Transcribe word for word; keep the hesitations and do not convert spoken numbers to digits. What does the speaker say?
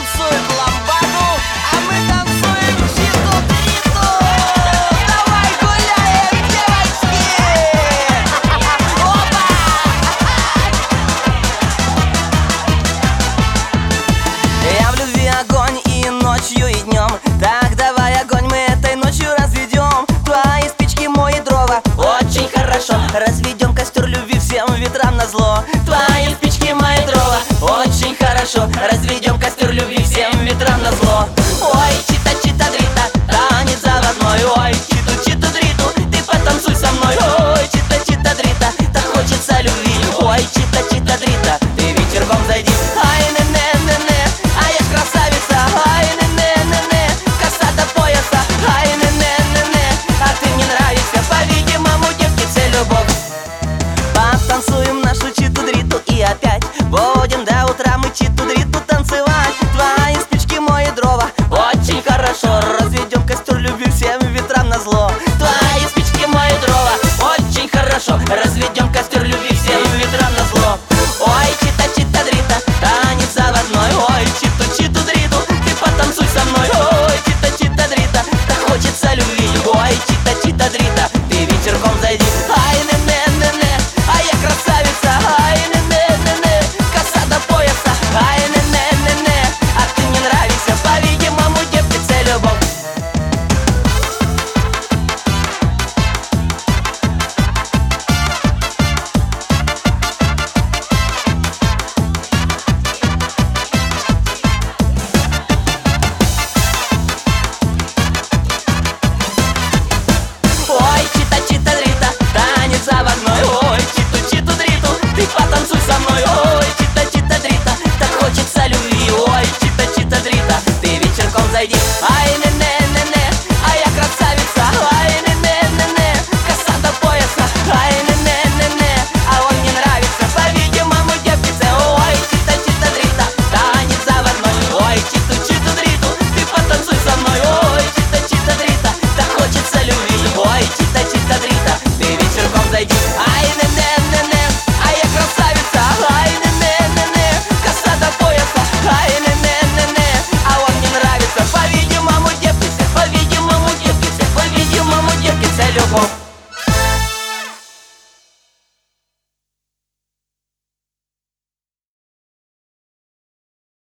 танцует ламбаду, а мы танцуем читу-триту. Давай гуляем, девочки! Опа! Я в любви огонь и ночью, и днем. Так давай огонь мы этой ночью разведем. Твои спички, мои дрова, очень хорошо. Разведем костер любви всем ветрам назло. Твои спички, мои дрова, очень хорошо. Разведем костер любви всем ветрам назло.